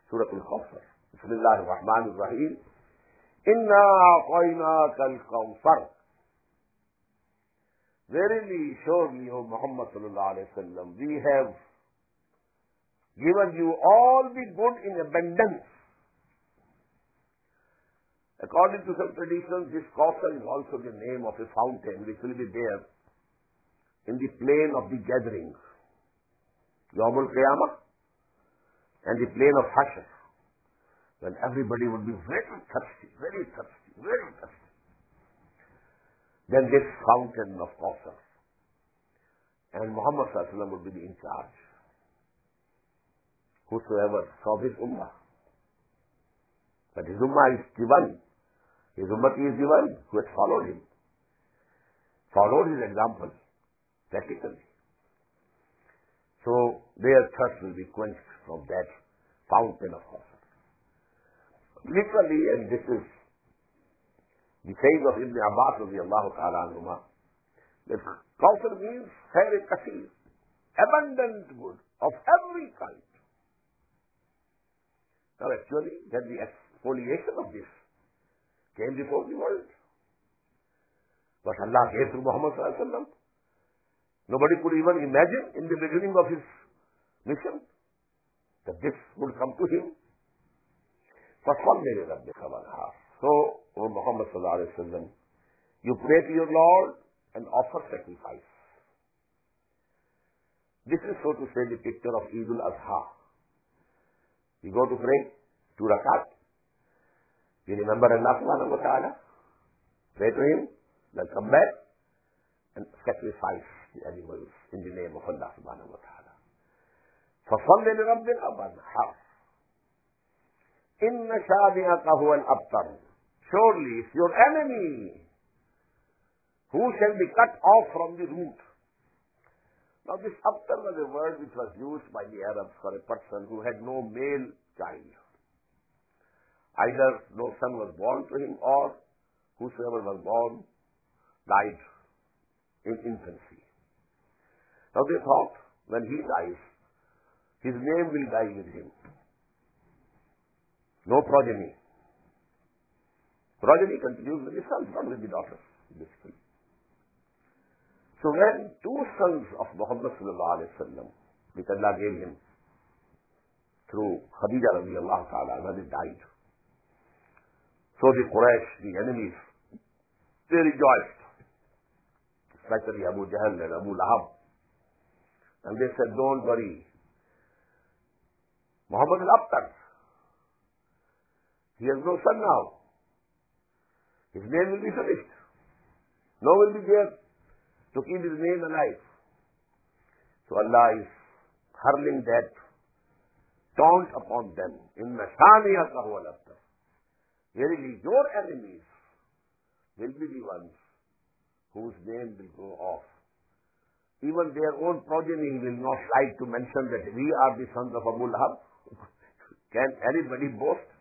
Surah Al-Kawthar. Bismillahir Rahmanir Rahim. Inna a'tainaka al-Kawthar. Verily, surely, O Muhammad sallallahu alayhi wa sallam, we have given you all the good in abundance. According to some traditions, this Kawthar is also the name of a fountain which will be there in the plain of the gatherings, Yawm al-Qiyamah, and the plain of Hashr, when everybody would be very thirsty, very thirsty, very thirsty. Then this fountain of Kawthar, and Muhammad sallallahu alaihi wasallam would be in charge. Whosoever saw his ummah, but his ummah is the one, his ummati is the one who has followed him, followed his example practically. So their thirst will be quenched from that fountain of Kawthar. Literally, and this is the saying of Ibn Abbas radiyallahu ta'ala anhuma, that Kawthar means khair kaseer, abundant good of every kind. Now actually, that the exfoliation of this came before the world. But Allah gave to Muhammad sallallahu alaihi wasallam. Nobody could even imagine in the beginning of his mission that this would come to him. فَصَلِّ لِرَبِّكَ وَانْحَرْ. So, O Muhammad sallallahu alaihi wasallam, you pray to your Lord and offer sacrifice. This is, so to say, the picture of Eid al-Adha. You go to pray 2 rakat. You remember Allah subhanahu wa ta'ala. Pray to Him. Then come back and sacrifice the animals in the name of Allah subhanahu wa ta'ala. فَصَلِّ لِرَبِّكَ وَانْحَرْ. إِنَّ شَانِئَكَ هُوَ الْأَبْتَرُ. Surely, if your enemy, who shall be cut off from the root. Now this abtar was a word which was used by the Arabs for a person who had no male child. Either no son was born to him, or whosoever was born died in infancy. Now they thought, when he dies, his name will die with him. No progeny. Progeny continues with the sons, not with the daughters, basically. So when 2 sons of Muhammad sallallahu alaihi wasallam, which Allah gave him through Khadija radiyallahu ta'ala, when he died, so the Quraysh, the enemies, they rejoiced, especially Abu Jahl and Abu Lahab. And they said, don't worry, Muhammad is abtar. He has no son now. His name will be finished. No one will be there to keep his name alive. So Allah is hurling that taunt upon them. Inna shaniyaka huwa al-abtar. Verily, your enemies will be the ones whose name will go off. Even their own progeny will not like to mention that we are the sons of Abu Lahab. Can anybody boast?